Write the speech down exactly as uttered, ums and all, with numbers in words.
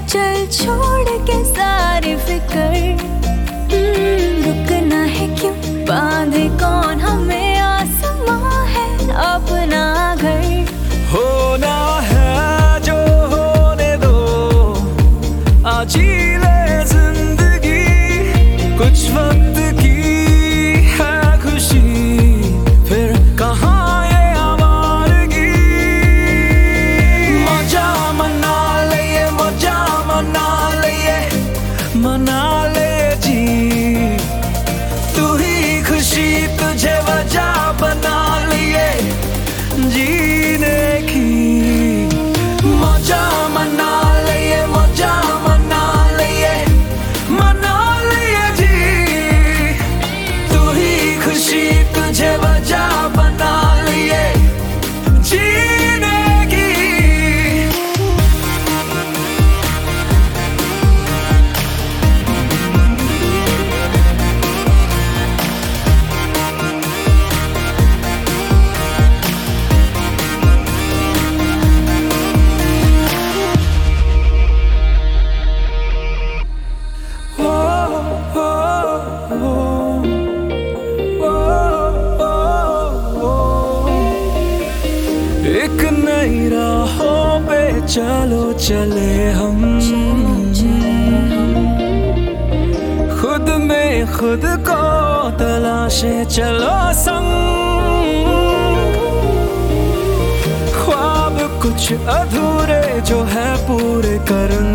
चल छोड़ के सारी फिक्र, रुकना है क्यों, बांधे कौन हमें आसमां है अपना घर। होना है जो होने दो, आज ही ले जिंदगी, कुछ वक्त की है खुशी, फिर कहाँ ये आवारगी। मजा मना ले ये, मजा मना ले ये, मना ले जी, तू ही खुशी तुझे वजह बना लिए जीने की। मजा मना ले ये, मजा मना ले ये, मना ले ये जी, तू ही खुशी तुझे वजह बना लिए जीने की। एक नई राहों पे चलो चले हम, खुद में खुद को तलाशे चलो संग। ख्वाब कुछ अधूरे जो है पूरे करने